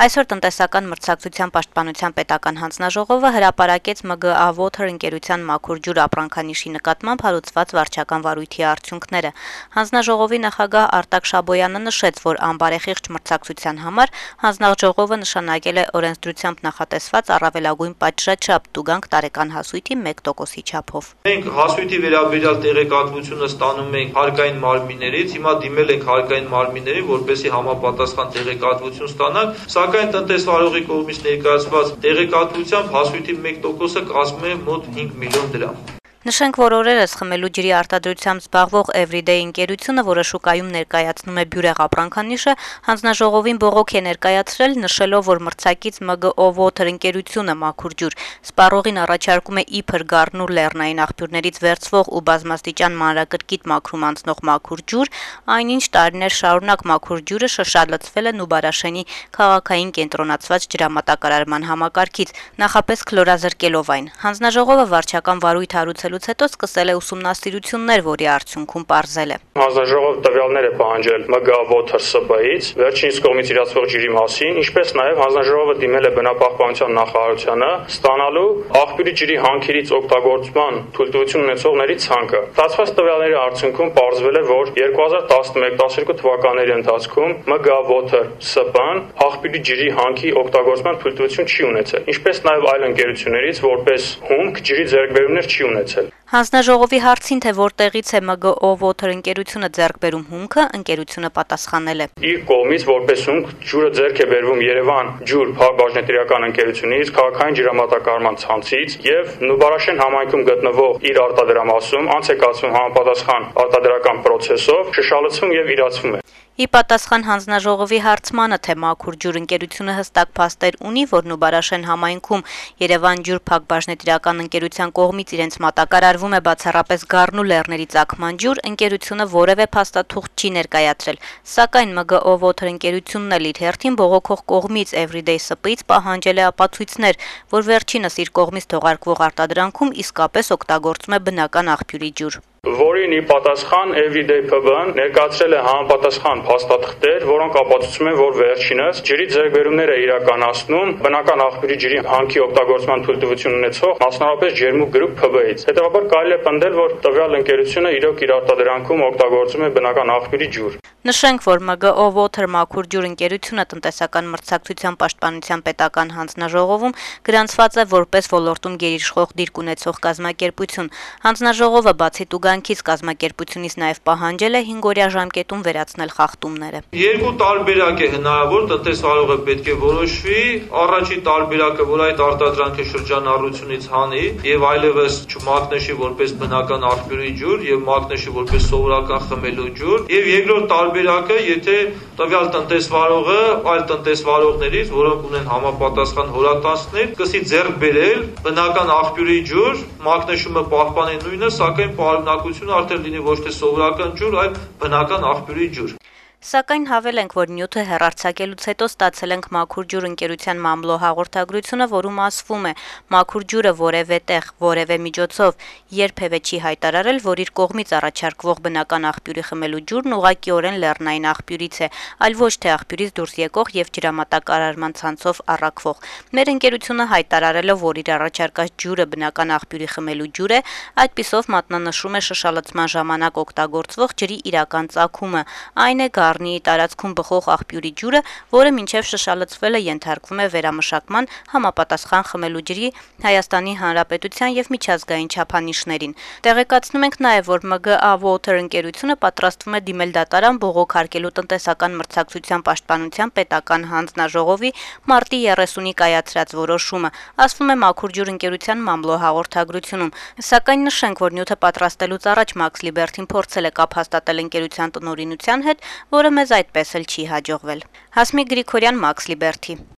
Այսօր տնտեսական մրցակցության պաշտպանության պետական հանձնաժողովը հրապարակեց ՄԳԱ Water ընկերության մաքուր ջուր ապրանքանիշի նկատմամբ հարուցված վարչական վարույթի արդյունքները։ Հանձնաժողովի նախագահ Արտակ Շաբոյանը նշեց, որ անբարեխիղճ մրցակցության համար հանձնաժողովը նշանակել է օրենսդրությամբ նախատեսված առավելագույն պատժաչափ տուգանք տարեկան հասույթի 1%-ի չափով։ Մենք հասույթի վերաբերյալ տեղեկատվությունը ստանում ենք հարկային մարմիններից, հիմա դիմել ենք հարկային մարմիններին, որպեսզի համապատասխան տեղեկատվություն ստանանք, սակայն տնտեսվարողի կողմից ներկայացված տեղեկատվությամբ հասույթի 1%-ը կազմում է մոտ 5 միլիոն դրամ։ Նշենք, որ օրերս խմելու ջրի արտադրությամբ զբաղվող Everyday ընկերությունը, որը շուկայում ներկայացնում է բյուրեղ ապրանքանիշը, հանձնաժողովին բողոք է ներկայացրել, նշելով, որ մրցակից ՄԳՕ Water ընկերությունը մաքուր ջուր սպառողին առաջարկում է իբր Գառնուր լեռնային աղբյուրներից վերցվող ու բազմաստիճան մանրակրկիտ մաքրում անցնող մաքուր ջուր, այնինչ տարիներ շարունակ մաքուր ջուրը շշալցվել է Նուբարաշենի քաղաքային կենտրոնացված ջրամատակարարման համակարգից, նախապես քլորազրկելով այն։ Հանձնաժողովը վարչական վարույթ հարուցել հետո սկսել է ուսումնասիրություններ, որի արդյունքում պարզել է. Հանձնաժողովը տվյալներ է պահանջել ՄԳԱ Water ՍՊ-ից վերջինիս կողմից իրացվող ջրի մասին, ինչպես նաև հանձնաժողովը դիմել է բնապահպանության նախարարությանը ստանալու աղբյուրի ջրի հանքերից օգտագործման թույլտվություն ունեցողների ցանկը։ Ստացված տվյալների արդյունքում պարզվել է, որ 2011-12 թվականների ընթացքում ՄԳԱ Water ՍՊ-ն աղբյուրի ջրի հանքի օգտագործման թույլտվություն չի ունեցել, ինչպես նաև այլ ընկերություններից որպես հումք ջրի ձեռքբերումներ չի ունեցել։ Հանձնաժողովի հարցին, թե որտեղից է ՄԳՕ Water ընկերությունը ձեռք բերում հումքը, ընկերությունը պատասխանել է. Իր կողմից որպես հումք ջուրը ձեռք է բերվում Երևան ջուր բաժնետիրական ընկերությունից, քաղաքային ջրամատակարարման ցանցից եւ Նուբարաշեն համայնքում գտնվող իր արտադրամասում անց է կացվում համապատասխան արտադրական process-ով, շշալցվում եւ իրացվում է։ Ի պատասխան հանձնաժողովի հարցմանը, թե մաքուր ջուր ընկերությունը հստակ փաստեր ունի, որ Նուբարաշեն համայնքում Երևան ջուր բաժնետիրական ընկերության կողմից իրենց մատակարարվում է բացառապես Գառնու լեռների ծագման ջուր, ընկերությունը որևէ փաստաթուղթ չի ներկայացրել, սակայն ՄԳՕ Water ընկերությունն էլ իր հերթին բողոքող կողմից Everyday ՍՊ-ից պահանջել է ապացույցներ, որ վերջինս իր կողմից թողարկվող արտադրանքում իսկապես օգտագործում է բնական աղբյուրի ջուր։ Որին ի պատասխան Everyday ՓԲ-ն ներկայացրել է համապատասխան փաստաթղթեր, որոնք ապացուցում են, որ վերջինս ջրի ձեռքբերումներ է իրականացնում բնական աղբյուրի ջրի հանքի օգտագործման թույլտվություն ունեցող մասնավորապես Ջերմուկ Գրուպ ՓԲ-ից։ Հետևաբար կարելի է պնդել, որ տվյալ ընկերությունը իրոք իր արտադրանքում օգտագործում է բնական աղբյուրի ջուր։ Նշենք, որ ՄԳՕ Water մաքուր ջուր ընկերությունը տնտեսական մրցակցության պաշտպանության պետական հանձնաժողովում գրանցված է որպես ոլորտում գերիշխող դիրք ունեցող կազմակերպություն։ Հանձնաժողովը բացի տուգանքից կազմակերպությունից նաև պահանջել է 5-օրյա ժամկետում վերացնել խախտումները։ Երկու տարբերակ է հնարավոր, տնտեսվարողը պետք է որոշվի, առաջի տարբերակը, որ այդ արտադրանքը շրջանառությունից հանի եւ այլևս չմագնեշի որպես բնական աղբյուրի ջուր եւ մագնեշի որպես սովորական խմելու ջուր, եւ երկրորդ տարբերակը, եթե տվյալ տնտեսվարողը այլ տնտեսվարողներից, որոնք ունեն համապատասխան հորատանցներ, սկսի ձեռք բերել բնական աղբյուրի ջուր, մագնեշիումը պահպանի նույնը, սակայն պարունակությունը արդեն լինի ոչ թե սովորական ջուր, այլ բնական աղբյուրի ջուր։ Սակայն հավելենք, որ նյութը հեռարձակելուց հետո ստացել ենք մաքուր ջուր ընկերության մամլո հաղորդագրությունը, որում ասվում է. մաքուր ջուրը որևէ տեղ, որևէ միջոցով երբևէ չի հայտարարել, որ իր կողմից առաջարկվող բնական աղբյուրի խմելու ջուրն ուղղակիորեն լեռնային աղբյուրից է, այլ ոչ թե աղբյուրից դուրս եկող եւ ջրամատակարարման ցանցով առաքվող։ Մեր ընկերությունը հայտարարելով, որ իր առաջարկած ջուրը բնական աղբյուրի խմելու ջուր է, այդպիսով մատնանշում է շշալցման ժամանակ օգտագործվող ջրի իրական ծագումը, այն է Գառնիի տարածքում բխող աղբյուրի ջուրը, որը մինչև շշալցվելը ենթարկվում է վերամշակման համապատասխան խմելու ջրի Հայաստանի Հանրապետության եւ միջազգային չափանիշներին։ Տեղեկացնում ենք նաեւ, որ ՄԳԱ Water ընկերությունը պատրաստվում է դիմել դատարան բողոք հարկելու տնտեսական մրցակցության պաշտպանության պետական հանձնաժողովի մարտի 30-ի կայացրած որոշումը, ասվում է մաքուր ջուր ընկերության մամլո հաղորդագրությունում։ Սակայն նշենք, որ նյութը պատրաստելուց առաջ Max Liberty-ն փորձել է կապ հաստատել ընկերության տնօրինության հետ, որը մեզ այդպես էլ չի հաջողվել։ Հասմիկ Գրիգորյան, Max Liberty։